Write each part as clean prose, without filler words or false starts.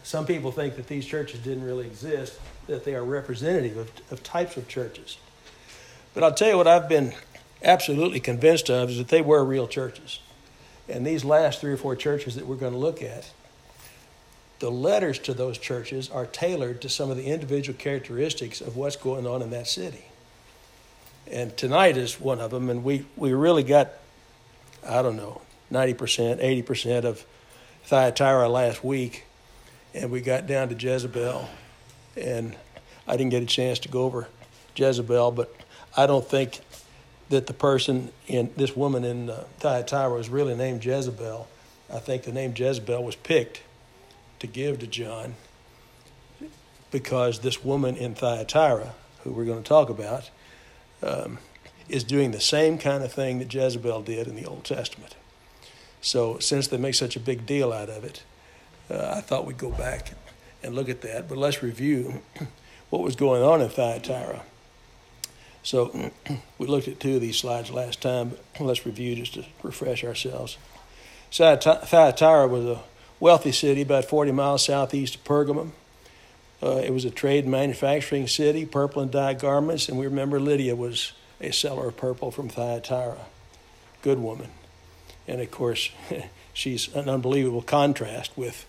some people think that these churches didn't really exist, that they are representative of types of churches. But I'll tell you what I've been absolutely convinced of is that they were real churches. And these last 3 or 4 churches that we're going to look at, the letters to those churches are tailored to some of the individual characteristics of what's going on in that city. And tonight is one of them, and we really got, 90%, 80% of Thyatira last week, and we got down to Jezebel, and I didn't get a chance to go over Jezebel, but I don't think that this woman in Thyatira was really named Jezebel. I think the name Jezebel was picked to give to John because this woman in Thyatira, who we're going to talk about, is doing the same kind of thing that Jezebel did in the Old Testament. So since they make such a big deal out of it, I thought we'd go back and look at that. But let's review what was going on in Thyatira. So we looked at 2 of these slides last time, but let's review just to refresh ourselves. Thyatira was a wealthy city about 40 miles southeast of Pergamum. It was a trade and manufacturing city, purple and dyed garments, and we remember Lydia was a seller of purple from Thyatira. Good woman. And of course, she's an unbelievable contrast with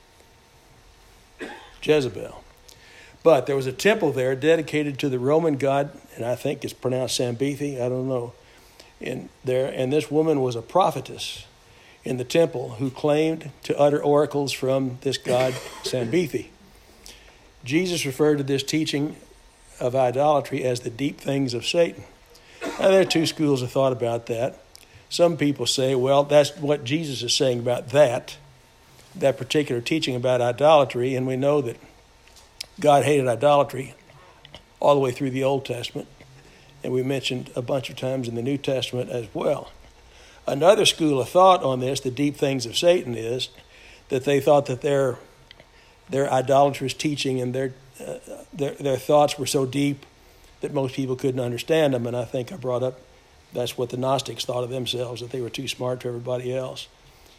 Jezebel. But there was a temple there dedicated to the Roman god, and I think it's pronounced Sambithi, I don't know, and this woman was a prophetess in the temple who claimed to utter oracles from this god Sambithi. Jesus referred to this teaching of idolatry as the deep things of Satan. Now, there are 2 schools of thought about that. Some people say, well, that's what Jesus is saying about that particular teaching about idolatry, and we know that God hated idolatry all the way through the Old Testament, and we mentioned a bunch of times in the New Testament as well. Another school of thought on this, the deep things of Satan, is that they thought that their idolatrous teaching and their thoughts were so deep that most people couldn't understand them, and I think I brought up that's what the Gnostics thought of themselves, that they were too smart for everybody else.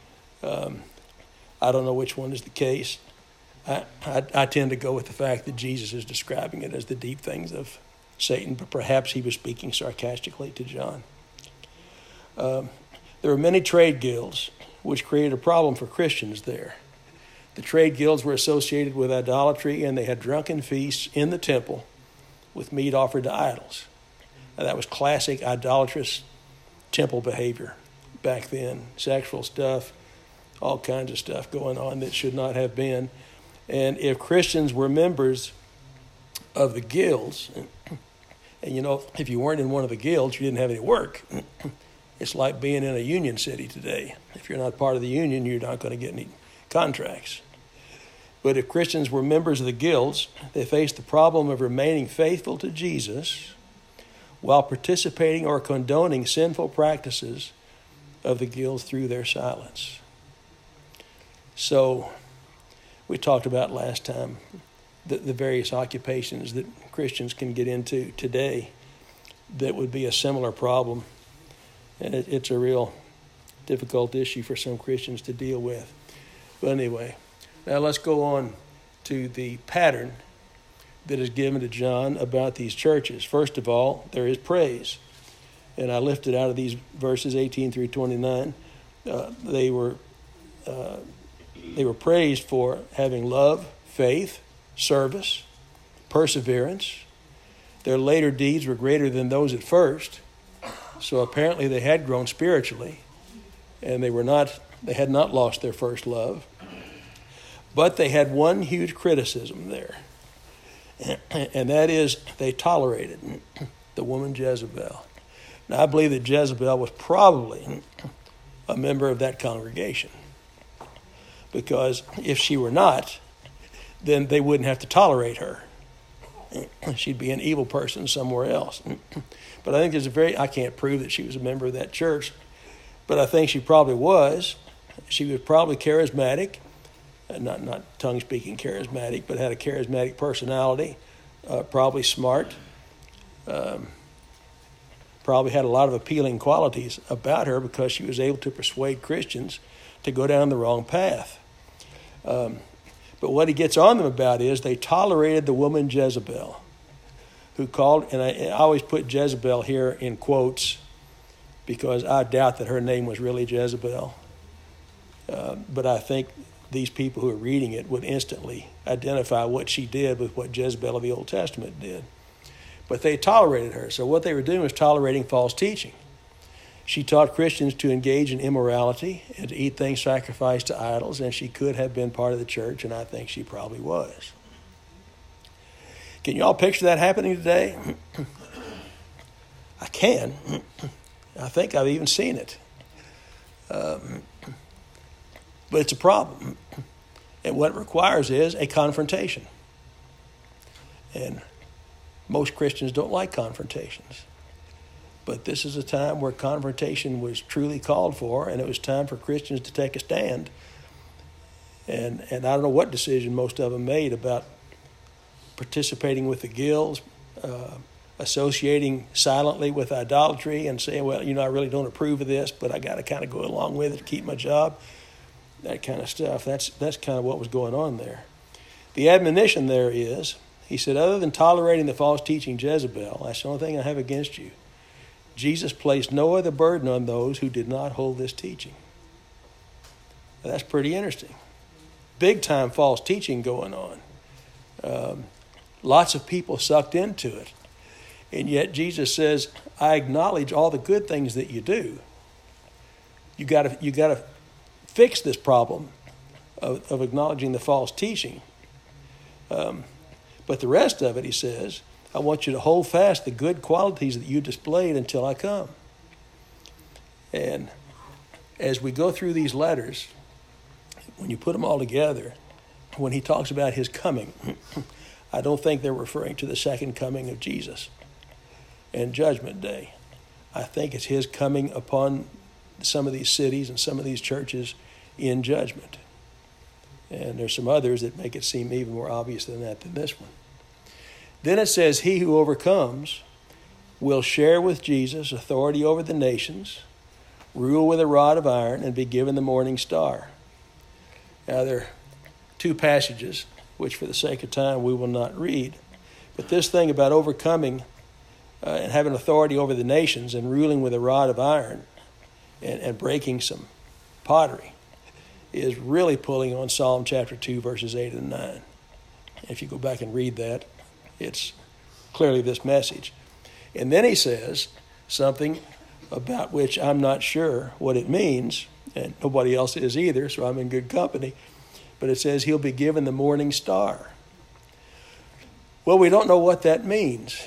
I don't know which one is the case. I tend to go with the fact that Jesus is describing it as the deep things of Satan, but perhaps he was speaking sarcastically to John. There were many trade guilds, which created a problem for Christians there. The trade guilds were associated with idolatry, and they had drunken feasts in the temple with meat offered to idols. Now, that was classic idolatrous temple behavior back then. Sexual stuff, all kinds of stuff going on that should not have been. And if Christians were members of the guilds, and if you weren't in one of the guilds, you didn't have any work. It's like being in a union city today. If you're not part of the union, you're not going to get any contracts. But if Christians were members of the guilds, they faced the problem of remaining faithful to Jesus while participating or condoning sinful practices of the guilds through their silence. So we talked about last time the various occupations that Christians can get into today that would be a similar problem. And it's a real difficult issue for some Christians to deal with. But anyway, now let's go on to the pattern that is given to John about these churches. First of all, there is praise. And I lifted out of these verses 18 through 29. They were praised for having love, faith, service, perseverance. Their later deeds were greater than those at first. So apparently they had grown spiritually, and they had not lost their first love. But they had one huge criticism there, and that is they tolerated the woman Jezebel. Now, I believe that Jezebel was probably a member of that congregation, because if she were not, then they wouldn't have to tolerate her. She'd be an evil person somewhere else. But I think I can't prove that she was a member of that church, but I think she probably was. She was probably charismatic, not tongue-speaking charismatic, but had a charismatic personality, probably smart, probably had a lot of appealing qualities about her because she was able to persuade Christians to go down the wrong path. But what he gets on them about is they tolerated the woman Jezebel, who called, and I always put Jezebel here in quotes because I doubt that her name was really Jezebel. But I think these people who are reading it would instantly identify what she did with what Jezebel of the Old Testament did. But they tolerated her. So what they were doing was tolerating false teaching. She taught Christians to engage in immorality and to eat things sacrificed to idols, and she could have been part of the church, and I think she probably was. Can you all picture that happening today? I can. I think I've even seen it. But it's a problem. And what it requires is a confrontation. And most Christians don't like confrontations. But this is a time where confrontation was truly called for, and it was time for Christians to take a stand. And I don't know what decision most of them made about participating with the guilds, associating silently with idolatry and saying, well, I really don't approve of this, but I got to kind of go along with it to keep my job. That kind of stuff. That's kind of what was going on there. The admonition there is, he said, other than tolerating the false teaching Jezebel, that's the only thing I have against you. Jesus placed no other burden on those who did not hold this teaching. Now, that's pretty interesting. Big time false teaching going on. Lots of people sucked into it. And yet Jesus says, I acknowledge all the good things that you do. You got to fix this problem of acknowledging the false teaching. But the rest of it, he says, I want you to hold fast the good qualities that you displayed until I come. And as we go through these letters, when you put them all together, when he talks about his coming, I don't think they're referring to the second coming of Jesus and Judgment Day. I think it's his coming upon some of these cities and some of these churches in judgment. And there's some others that make it seem even more obvious than that than this one. Then it says, he who overcomes will share with Jesus authority over the nations, rule with a rod of iron, and be given the morning star. Now, there are two passages, which for the sake of time we will not read. But this thing about overcoming and having authority over the nations and ruling with a rod of iron and breaking some pottery is really pulling on Psalm chapter 2, verses 8 and 9. If you go back and read that, it's clearly this message. And then he says something about which I'm not sure what it means, and nobody else is either, so I'm in good company. But it says he'll be given the morning star. Well, we don't know what that means.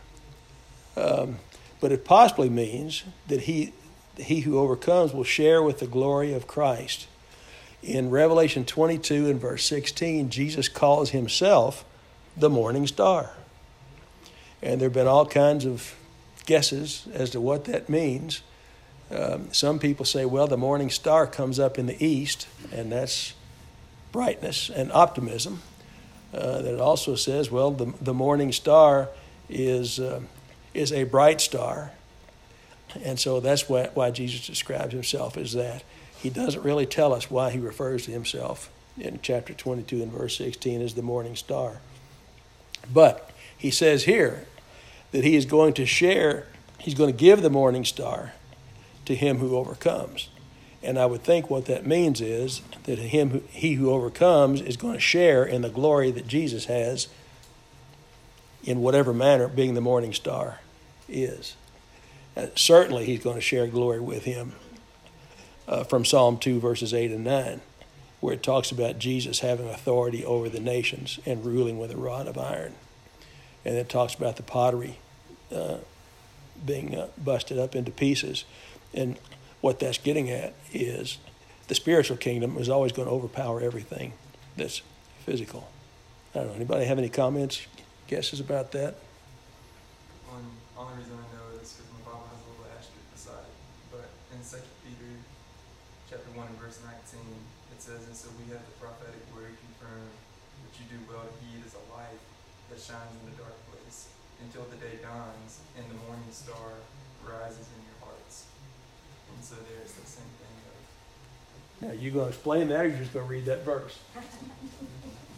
But it possibly means that he who overcomes will share with the glory of Christ. In Revelation 22 and verse 16, Jesus calls himself the morning star. And there have been all kinds of guesses as to what that means. Some people say, well, the morning star comes up in the east, and that's brightness and optimism. That it also says, well, the morning star is a bright star. And so that's why Jesus describes himself as that. He doesn't really tell us why he refers to himself in chapter 22 and verse 16 as the morning star. But he says here that he is going to share, he's going to give the morning star to him who overcomes. And I would think what that means is that he who overcomes is going to share in the glory that Jesus has in whatever manner being the morning star is. Certainly he's going to share glory with him from Psalm 2 verses 8 and 9, where it talks about Jesus having authority over the nations and ruling with a rod of iron. And it talks about the pottery being busted up into pieces. And what that's getting at is the spiritual kingdom is always going to overpower everything that's physical. I don't know. Anybody have any comments, guesses about that? Only reason I know is because my Bible has a little asterisk beside it. But in 2 Peter chapter 1 and verse 19, it says, and so we have the prophetic word confirmed, that you do well to heed as a light that shines in the dark place, until the day dawns and the morning star rises in your hearts. And so there's the same thing of... Now, you going to explain that, or you just going to read that verse?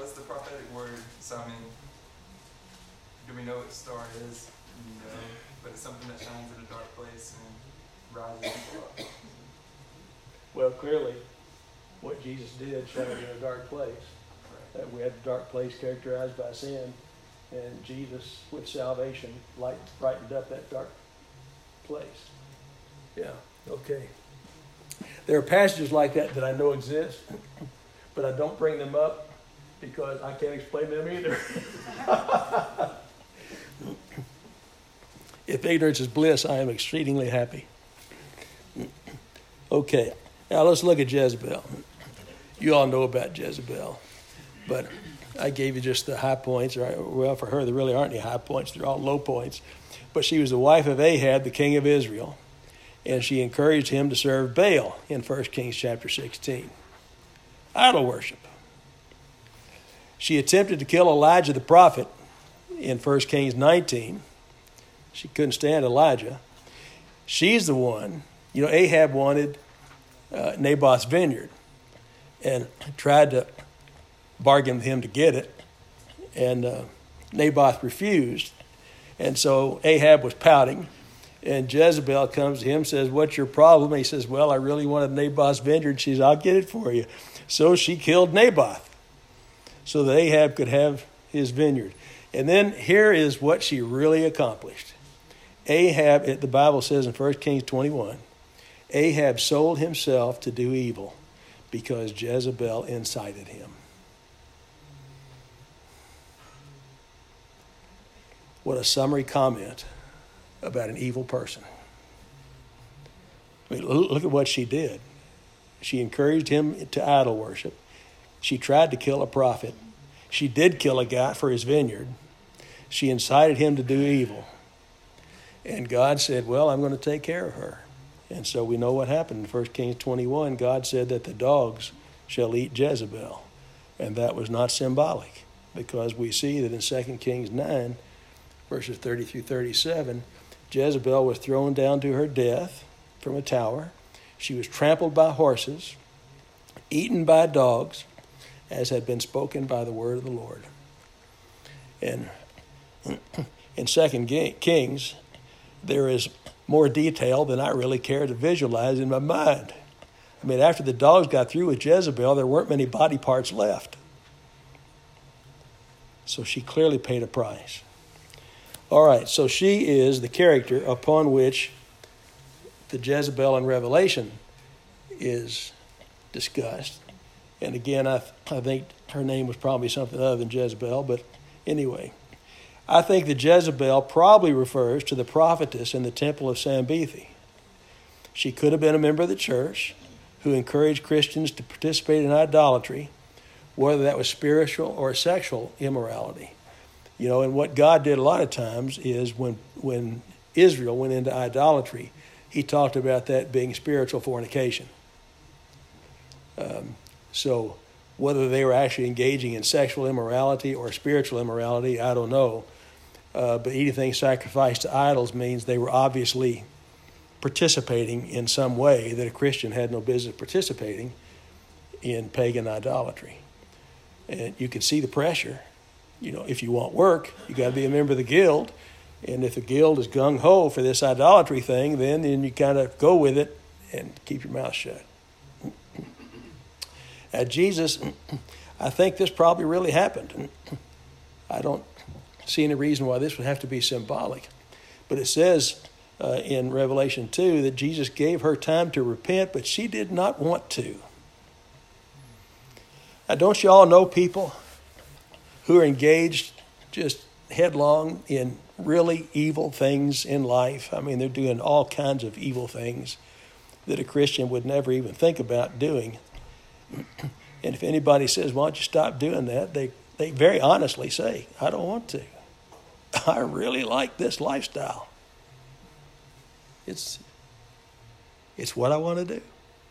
it's the prophetic word. So, I mean, do we know what the star is? No. But it's something that shines in a dark place and rises people up. Well, clearly, what Jesus did shone in a dark place. Right. We had a dark place characterized by sin, and Jesus, with salvation, brightened up that dark place. Yeah, okay. There are passages like that that I know exist, but I don't bring them up because I can't explain them either. If ignorance is bliss, I am exceedingly happy. Okay, now let's look at Jezebel. You all know about Jezebel, but I gave you just the high points. Well, for her, there really aren't any high points. They're all low points. But she was the wife of Ahab, the king of Israel, and she encouraged him to serve Baal in 1 Kings chapter 16. Idol worship. She attempted to kill Elijah the prophet in 1 Kings 19. She couldn't stand Elijah. She's the one. You know, Ahab wanted Naboth's vineyard and tried to bargain with him to get it. And Naboth refused. And so Ahab was pouting. And Jezebel comes to him and says, "What's your problem?" And he says, "Well, I really wanted Naboth's vineyard." She says, "I'll get it for you." So she killed Naboth so that Ahab could have his vineyard. And then here is what she really accomplished. Ahab, the Bible says in 1 Kings 21, Ahab sold himself to do evil because Jezebel incited him. What a summary comment about an evil person. I mean, look at what she did. She encouraged him to idol worship. She tried to kill a prophet. She did kill a guy for his vineyard. She incited him to do evil. And God said, well, I'm going to take care of her. And so we know what happened in 1 Kings 21. God said that the dogs shall eat Jezebel. And that was not symbolic, because we see that in 2 Kings 9, verses 30 through 37, Jezebel was thrown down to her death from a tower. She was trampled by horses, eaten by dogs, as had been spoken by the word of the Lord. And in 2 Kings, there is more detail than I really care to visualize in my mind. I mean, after the dogs got through with Jezebel, there weren't many body parts left. So she clearly paid a price. All right, so she is the character upon which the Jezebel in Revelation is discussed. And again, I think her name was probably something other than Jezebel, but anyway. I think that Jezebel probably refers to the prophetess in the temple of Sambithi. She could have been a member of the church who encouraged Christians to participate in idolatry, whether that was spiritual or sexual immorality. You know, and what God did a lot of times is when Israel went into idolatry, he talked about that being spiritual fornication. So whether they were actually engaging in sexual immorality or spiritual immorality, I don't know. But anything sacrificed to idols means they were obviously participating in some way that a Christian had no business participating in pagan idolatry. And you can see the pressure. You know, if you want work, you got to be a member of the guild. And if the guild is gung-ho for this idolatry thing, then you kind of go with it and keep your mouth shut. Jesus, I think this probably really happened. I don't see any reason why this would have to be symbolic. But it says in Revelation 2 that Jesus gave her time to repent, but she did not want to. Now, don't you all know people who are engaged just headlong in really evil things in life? I mean, they're doing all kinds of evil things that a Christian would never even think about doing. And if anybody says, why don't you stop doing that? They very honestly say, I don't want to. I really like this lifestyle. It's what I want to do.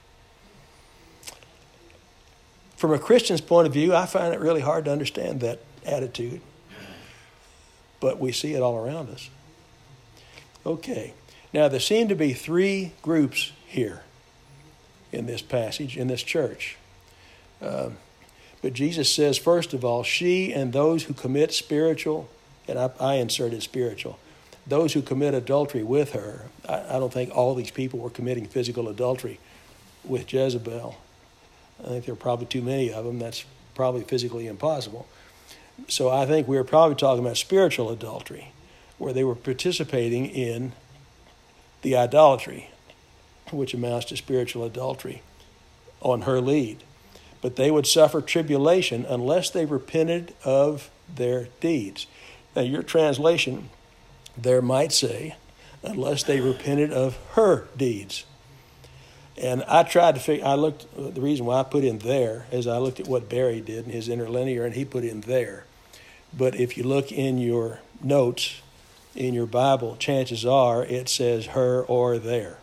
From a Christian's point of view, I find it really hard to understand that attitude. But we see it all around us. Okay. Now, there seem to be three groups here in this passage, in this church. But Jesus says, first of all, she and those who commit spiritual, and I inserted spiritual, those who commit adultery with her. I don't think all these people were committing physical adultery with Jezebel. I think there are probably too many of them. That's probably physically impossible. So I think we were probably talking about spiritual adultery, where they were participating in the idolatry, which amounts to spiritual adultery, on her lead. But they would suffer tribulation unless they repented of their deeds. Now, your translation there might say, unless they repented of her deeds. And I tried to figure, the reason why I put in there is I looked at what Barry did in his interlinear, and he put in there. But if you look in your notes, in your Bible, chances are it says her or there.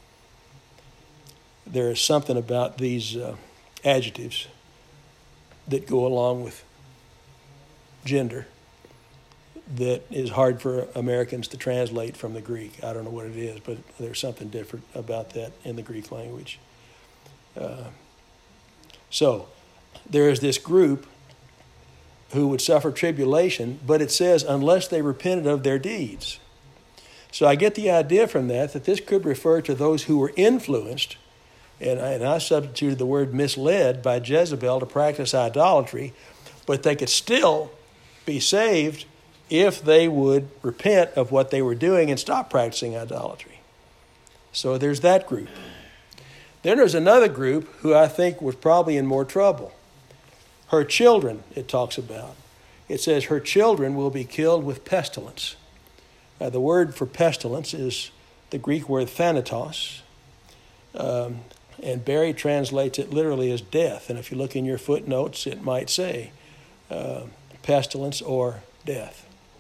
There is something about these adjectives that go along with gender that is hard for Americans to translate from the Greek. I don't know what it is, but there's something different about that in the Greek language. So there is this group who would suffer tribulation, but it says unless they repented of their deeds. So I get the idea from that this could refer to those who were influenced, and I substituted the word misled by Jezebel to practice idolatry, but they could still be saved if they would repent of what they were doing and stop practicing idolatry. So there's that group. Then there's another group who I think was probably in more trouble. Her children, it talks about. It says her children will be killed with pestilence. The word for pestilence is the Greek word thanatos. And Barry translates it literally as death. And if you look in your footnotes, it might say pestilence or death.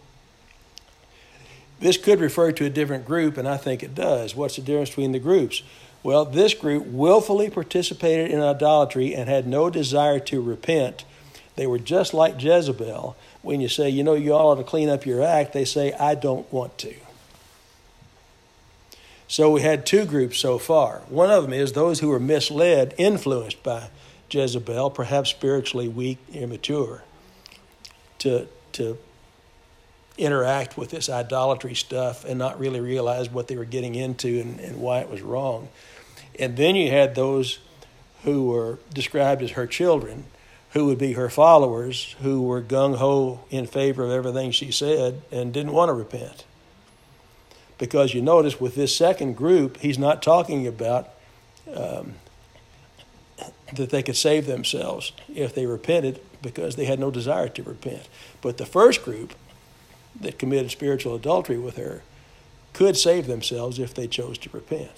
This could refer to a different group, and I think it does. What's the difference between the groups? Well, this group willfully participated in idolatry and had no desire to repent. They were just like Jezebel. When you say, you ought to clean up your act, they say, I don't want to. So we had two groups so far. One of them is those who were misled, influenced by Jezebel, perhaps spiritually weak, immature, to interact with this idolatry stuff and not really realize what they were getting into and why it was wrong. And then you had those who were described as her children, who would be her followers, who were gung-ho in favor of everything she said and didn't want to repent. Because you notice with this second group, he's not talking about that they could save themselves if they repented because they had no desire to repent. But the first group that committed spiritual adultery with her could save themselves if they chose to repent.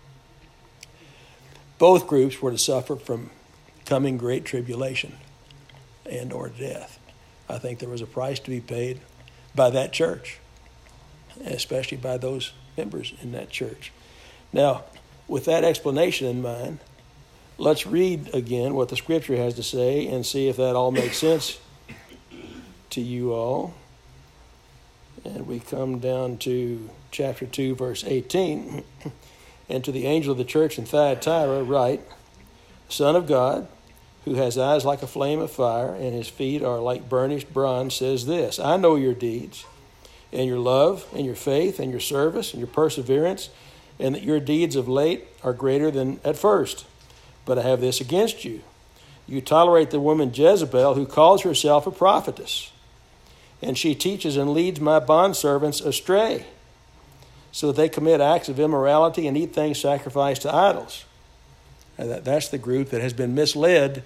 Both groups were to suffer from coming great tribulation and or death. I think there was a price to be paid by that church, especially by those members in that church. Now, with that explanation in mind, let's read again what the Scripture has to say and see if that all makes sense to you all. And we come down to chapter 2, verse 18. And to the angel of the church in Thyatira write, Son of God, who has eyes like a flame of fire, and his feet are like burnished bronze, says this, I know your deeds, and your love, and your faith, and your service, and your perseverance, and that your deeds of late are greater than at first. But I have this against you. You tolerate the woman Jezebel, who calls herself a prophetess, and she teaches and leads my bondservants astray, so that they commit acts of immorality and eat things sacrificed to idols. And that's the group that has been misled.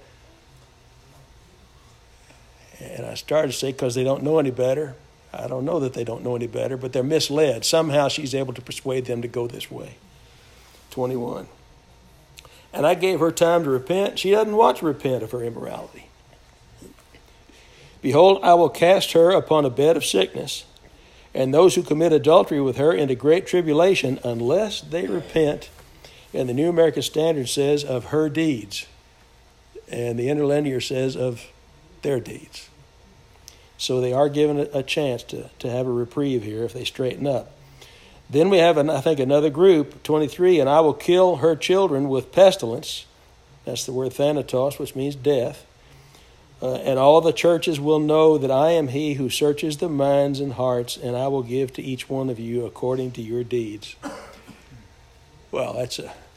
And I started to say because they don't know any better. I don't know that they don't know any better, but they're misled. Somehow she's able to persuade them to go this way. 21. And I gave her time to repent. She doesn't want to repent of her immorality. Behold, I will cast her upon a bed of sickness, and those who commit adultery with her into great tribulation, unless they repent. And the New American Standard says of her deeds, and the Interlinear says of their deeds. So they are given a chance to have a reprieve here if they straighten up. Then we have, I think, another group, 23, and I will kill her children with pestilence. That's the word thanatos, which means death. And all the churches will know that I am he who searches the minds and hearts, and I will give to each one of you according to your deeds. Well, that's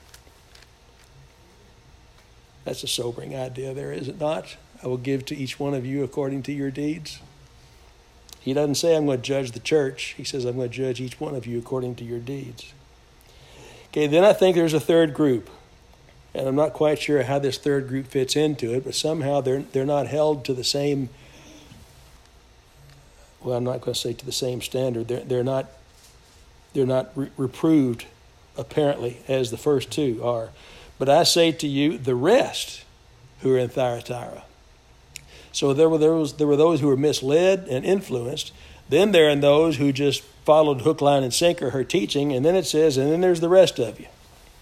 a sobering idea there, is it not? I will give to each one of you according to your deeds. He doesn't say I'm going to judge the church. He says I'm going to judge each one of you according to your deeds. Okay, then I think there's a third group. And I'm not quite sure how this third group fits into it, but somehow they're not held to the same, well, I'm not going to say to the same standard. They're not reproved, apparently, as the first two are. But I say to you, the rest who are in Thyatira. So there were those who were misled and influenced. Then there are those who just followed hook, line, and sinker her teaching. And then it says, and then there's the rest of you.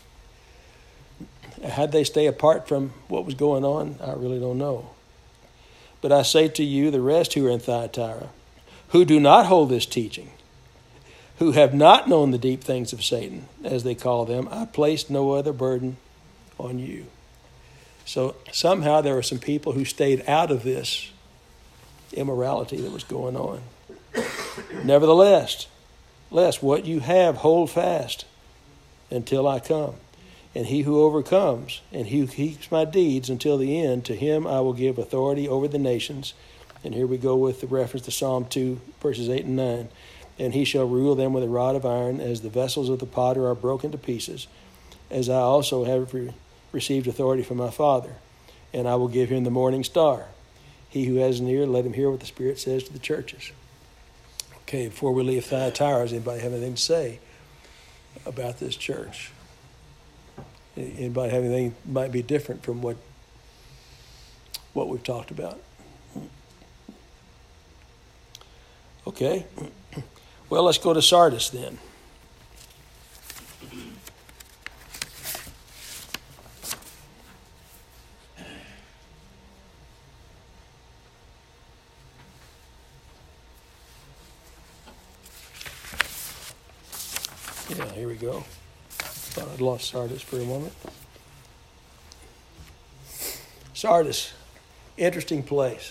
How'd they stay apart from what was going on? I really don't know. But I say to you, the rest who are in Thyatira, who do not hold this teaching, who have not known the deep things of Satan, as they call them, I placed no other burden on you. So somehow there were some people who stayed out of this immorality that was going on. Nevertheless, what you have, hold fast until I come. And he who overcomes and he who keeps my deeds until the end, to him I will give authority over the nations. And here we go with the reference to Psalm 2, verses 8 and 9. And he shall rule them with a rod of iron, as the vessels of the potter are broken to pieces, as I also have received authority from my Father. And I will give him the morning star. He who has an ear, let him hear what the Spirit says to the churches. Okay, before we leave Thyatira, does anybody have anything to say about this church? Anybody have anything that might be different from what we've talked about? Okay. Well, let's go to Sardis then. Yeah, here we go. Thought I'd lost Sardis for a moment. Sardis, interesting place.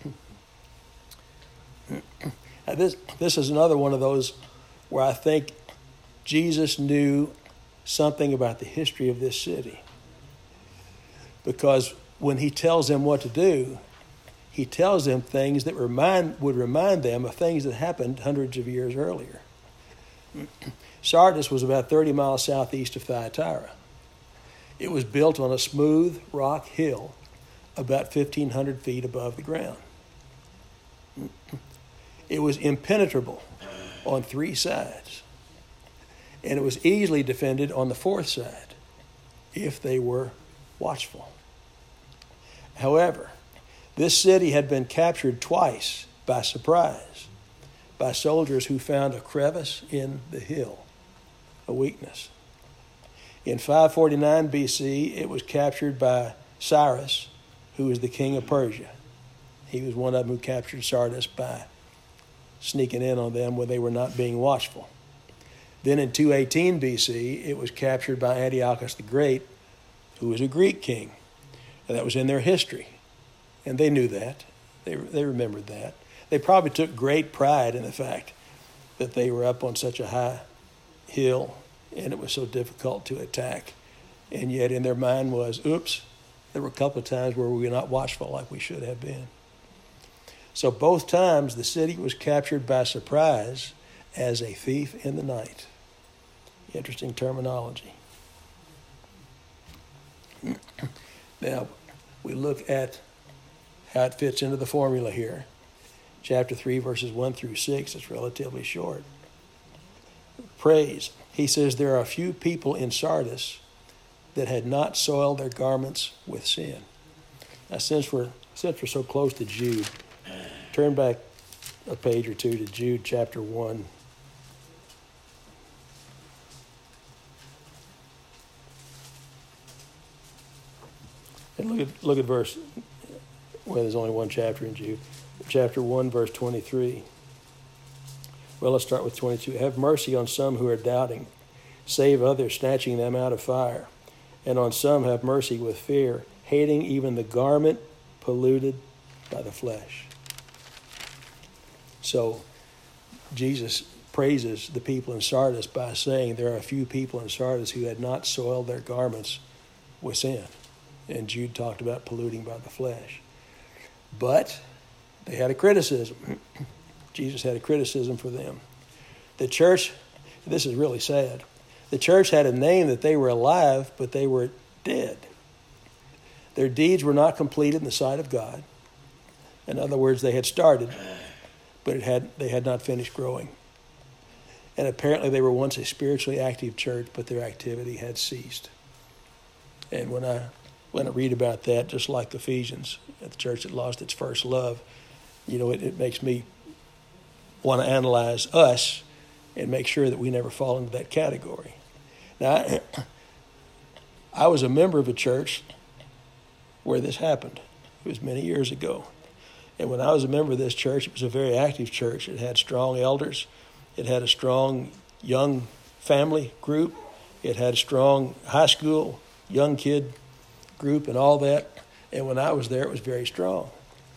This is another one of those where I think Jesus knew something about the history of this city. Because when he tells them what to do, he tells them things that would remind them of things that happened hundreds of years earlier. Sardis was about 30 miles southeast of Thyatira. It was built on a smooth rock hill about 1,500 feet above the ground. It was impenetrable on 3 sides, and it was easily defended on the 4th side if they were watchful. However, this city had been captured twice by surprise by soldiers who found a crevice in the hill, a weakness. In 549 BC, it was captured by Cyrus, who was the king of Persia. He was one of them who captured Sardis by sneaking in on them when they were not being watchful. Then in 218 BC, it was captured by Antiochus the Great, who was a Greek king. And that was in their history. And they knew that. They remembered that. They probably took great pride in the fact that they were up on such a high hill and it was so difficult to attack. And yet in their mind was, oops, there were a couple of times where we were not watchful like we should have been. So both times the city was captured by surprise as a thief in the night. Interesting terminology. Now, we look at how it fits into the formula here. Chapter 3, verses 1 through 6, it's relatively short. Praise. He says there are a few people in Sardis that had not soiled their garments with sin. Now, since we're so close to Jude, turn back a page or two to Jude chapter 1. And look at verse, well, there's only one chapter in Jude. Chapter 1, verse 23. Well, let's start with 22. Have mercy on some who are doubting. Save others, snatching them out of fire. And on some have mercy with fear, hating even the garment polluted by the flesh. So Jesus praises the people in Sardis by saying there are a few people in Sardis who had not soiled their garments with sin. And Jude talked about polluting by the flesh. But they had a criticism. Jesus had a criticism for them. The church, this is really sad, the church had a name that they were alive, but they were dead. Their deeds were not completed in the sight of God. In other words, they had started, but they had not finished growing. And apparently they were once a spiritually active church, but their activity had ceased. And when I read about that, just like Ephesians, the church that lost its first love, it makes me want to analyze us and make sure that we never fall into that category. Now, I was a member of a church where this happened. It was many years ago. And when I was a member of this church, it was a very active church. It had strong elders. It had a strong young family group. It had a strong high school young kid group and all that. And when I was there, it was very strong.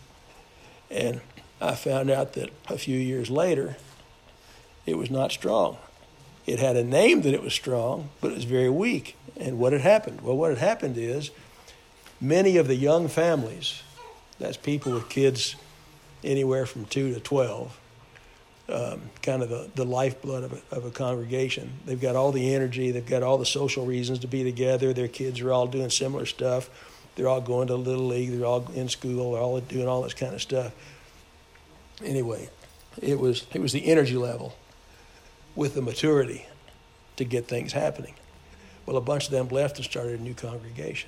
And I found out that a few years later, it was not strong. It had a name that it was strong, but it was very weak. And what had happened? Well, what had happened is many of the young families, that's people with kids anywhere from 2 to 12, kind of the lifeblood of a congregation. They've got all the energy. They've got all the social reasons to be together. Their kids are all doing similar stuff. They're all going to Little League. They're all in school. They're all doing all this kind of stuff. Anyway, it was the energy level with the maturity to get things happening. Well, a bunch of them left and started a new congregation.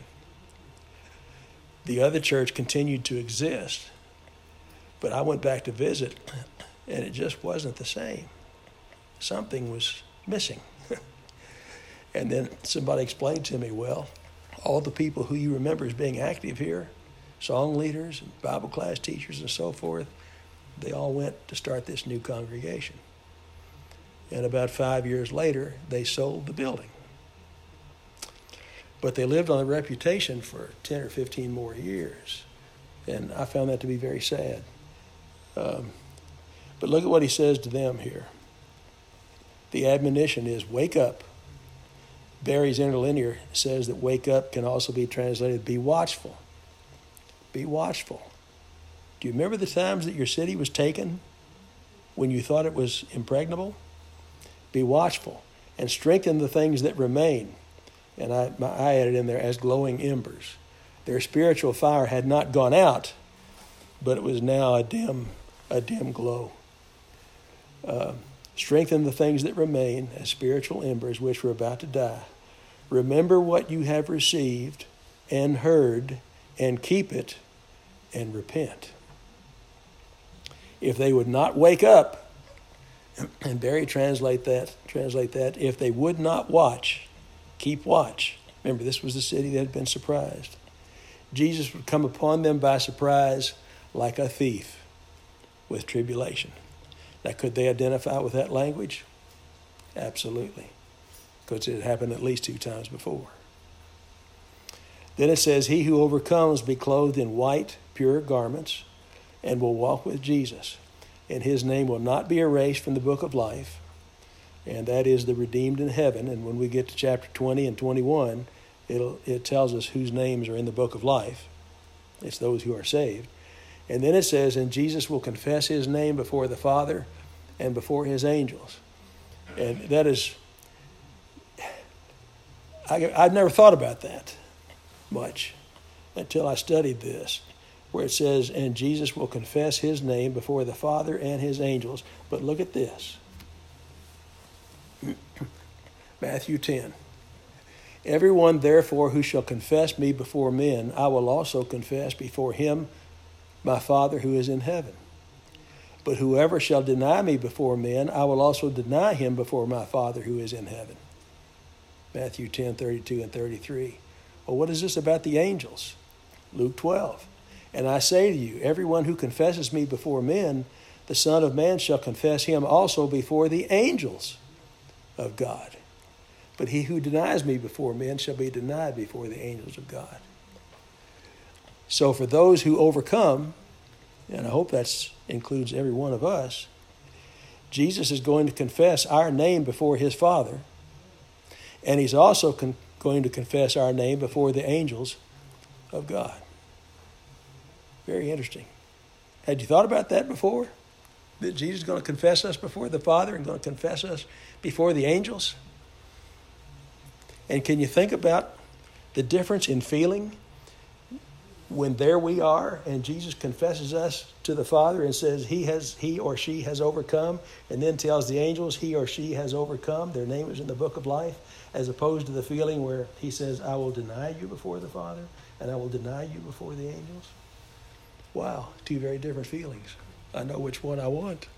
The other church continued to exist, but I went back to visit, and it just wasn't the same. Something was missing. And then somebody explained to me, well, all the people who you remember as being active here, song leaders and Bible class teachers and so forth, they all went to start this new congregation. And about 5 years later, they sold the building. But they lived on the reputation for 10 or 15 more years. And I found that to be very sad. But look at what he says to them here. The admonition is, wake up. Barry's interlinear says that wake up can also be translated, be watchful. Be watchful. Do you remember the times that your city was taken when you thought it was impregnable? Be watchful and strengthen the things that remain. And I added in there, as glowing embers. Their spiritual fire had not gone out, but it was now a dim glow. Strengthen the things that remain as spiritual embers which were about to die. Remember what you have received and heard, and keep it, and repent. If they would not wake up, and Barry translate that, if they would not watch, keep watch. Remember, this was the city that had been surprised. Jesus would come upon them by surprise like a thief with tribulation. Now, could they identify with that language? Absolutely, because it had happened at least 2 times before. Then it says, he who overcomes be clothed in white, pure garments and will walk with Jesus. And his name will not be erased from the book of life. And that is the redeemed in heaven. And when we get to chapter 20 and 21, it tells us whose names are in the book of life. It's those who are saved. And then it says, and Jesus will confess his name before the Father and before his angels. And that is, I'd never thought about that much until I studied this, where it says, and Jesus will confess his name before the Father and his angels. But look at this. Matthew 10. Everyone, therefore, who shall confess me before men, I will also confess before him, my Father who is in heaven. But whoever shall deny me before men, I will also deny him before my Father who is in heaven. Matthew 10, 32 and 33. Well, what is this about the angels? Luke 12. And I say to you, everyone who confesses me before men, the Son of Man shall confess him also before the angels of God. But he who denies me before men shall be denied before the angels of God. So for those who overcome, and I hope that includes every one of us, Jesus is going to confess our name before his Father, and he's also going to confess our name before the angels of God. Very interesting. Had you thought about that before? That Jesus is going to confess us before the Father and going to confess us before the angels? And can you think about the difference in feeling when there we are and Jesus confesses us to the Father and says he or she has overcome, and then tells the angels he or she has overcome, their name is in the book of life, as opposed to the feeling where he says, I will deny you before the Father and I will deny you before the angels? Wow, two very different feelings. I know which one I want.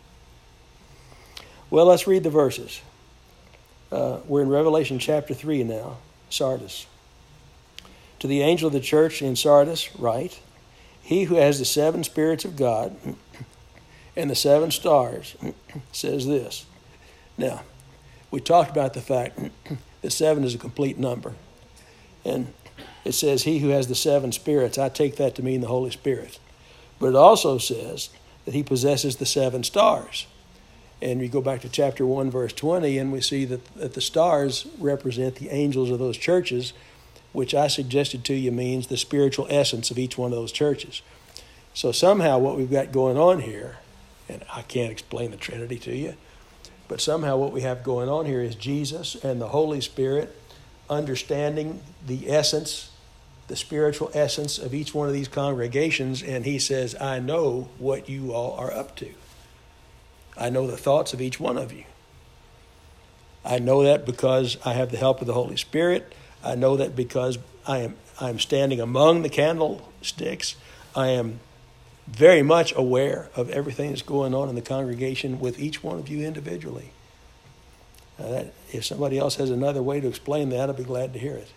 Well, let's read the verses. We're in Revelation chapter 3 now, Sardis. To the angel of the church in Sardis write, he who has the 7 spirits of God and the 7 stars says this. Now, we talked about the fact that 7 is a complete number. And it says he who has the 7 spirits. I take that to mean the Holy Spirit. But it also says that he possesses the 7 stars. And we go back to chapter 1, verse 20, and we see that the stars represent the angels of those churches, which I suggested to you means the spiritual essence of each one of those churches. So somehow what we've got going on here, and I can't explain the Trinity to you, but somehow what we have going on here is Jesus and the Holy Spirit understanding the essence, the spiritual essence of each one of these congregations, and he says, I know what you all are up to. I know the thoughts of each one of you. I know that because I have the help of the Holy Spirit. I know that because I'm standing among the candlesticks. I am very much aware of everything that's going on in the congregation with each one of you individually. If somebody else has another way to explain that, I'd be glad to hear it.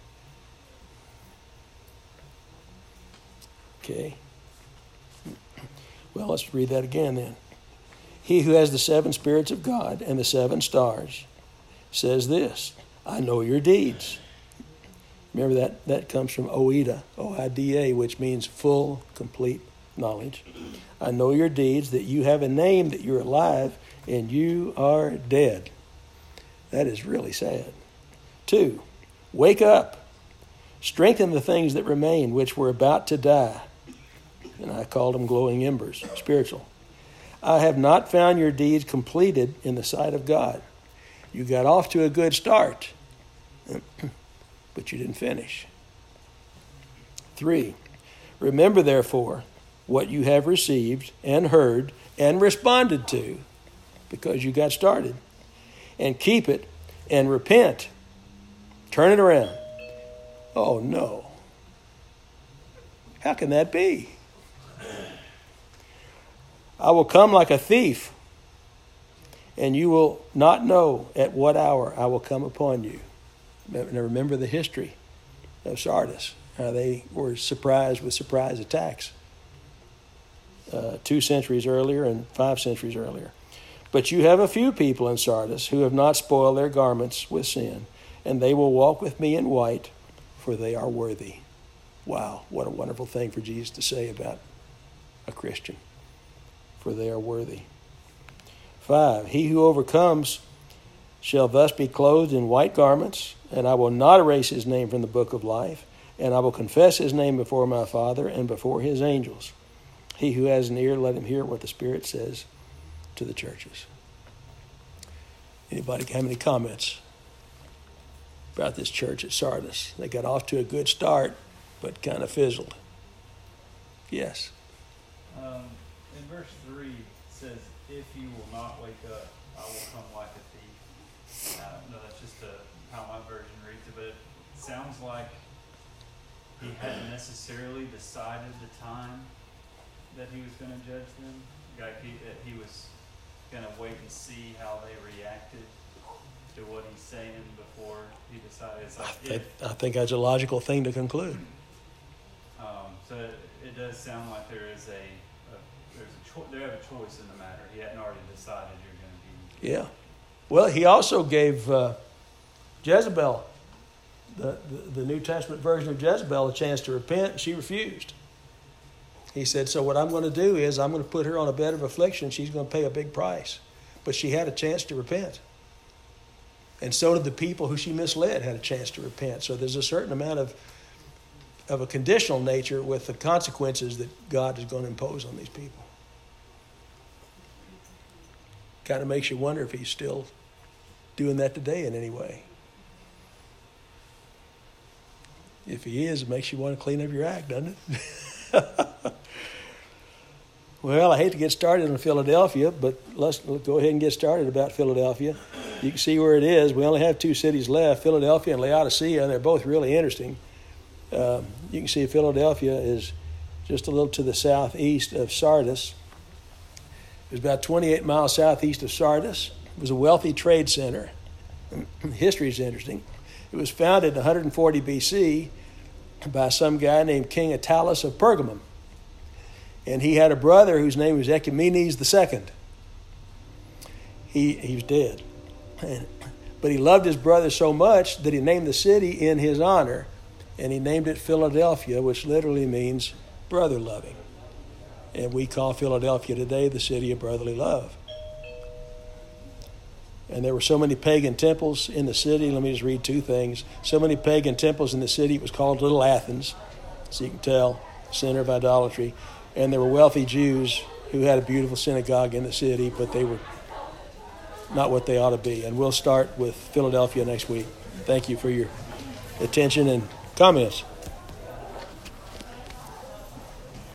Okay. Well, let's read that again then. He who has the 7 spirits of God and the 7 stars says this, I know your deeds. Remember that comes from Oida, O-I-D-A, which means full, complete knowledge. I know your deeds, that you have a name, that you're alive, and you are dead. That is really sad. 2, wake up. Strengthen the things that remain, which were about to die. And I called them glowing embers, spiritual. I have not found your deeds completed in the sight of God. You got off to a good start, but you didn't finish. 3, remember therefore what you have received and heard and responded to, because you got started, and keep it and repent. Turn it around. Oh no. How can that be? I will come like a thief, and you will not know at what hour I will come upon you. Now remember the history of Sardis, how they were surprised with surprise attacks 2 centuries earlier and 5 centuries earlier. But you have a few people in Sardis who have not spoiled their garments with sin, and they will walk with me in white, for they are worthy. Wow, what a wonderful thing for Jesus to say about a Christian. For they are worthy. 5, he who overcomes shall thus be clothed in white garments, and I will not erase his name from the book of life, and I will confess his name before my Father and before his angels. He who has an ear, let him hear what the Spirit says to the churches. Anybody have any comments about this church at Sardis? They got off to a good start, but kind of fizzled. Yes. In verse 3 it says, if you will not wake up, I will come like a thief. I don't know, that's just how my version reads it, but it sounds like he hadn't necessarily decided the time that he was going to judge them. Like he was going to wait and see how they reacted to what he's saying before he decided. It's like I think that's a logical thing to conclude. So it does sound like they have a choice in the matter. He hadn't already decided you're going to be. Yeah. Well, he also gave Jezebel, the New Testament version of Jezebel, a chance to repent, and she refused. He said, so what I'm going to do is I'm going to put her on a bed of affliction. She's going to pay a big price. But she had a chance to repent. And so did the people who she misled had a chance to repent. So there's a certain amount of a conditional nature with the consequences that God is going to impose on these people. Kind of makes you wonder if he's still doing that today in any way. If he is, it makes you want to clean up your act, doesn't it? Well, I hate to get started on Philadelphia, but let's go ahead and get started about Philadelphia. You can see where it is. We only have two cities left, Philadelphia and Laodicea, and they're both really interesting. You can see Philadelphia is just a little to the southeast of Sardis. It was about 28 miles southeast of Sardis. It was a wealthy trade center. History is interesting. It was founded in 140 BC by some guy named King Attalus of Pergamum. And he had a brother whose name was Ecumenes II. He was dead. But he loved his brother so much that he named the city in his honor. And he named it Philadelphia, which literally means brother loving. And we call Philadelphia today the city of brotherly love. And there were so many pagan temples in the city. Let me just read two things. So many pagan temples in the city, it was called Little Athens. So you can tell, center of idolatry. And there were wealthy Jews who had a beautiful synagogue in the city, but they were not what they ought to be. And we'll start with Philadelphia next week. Thank you for your attention and comments.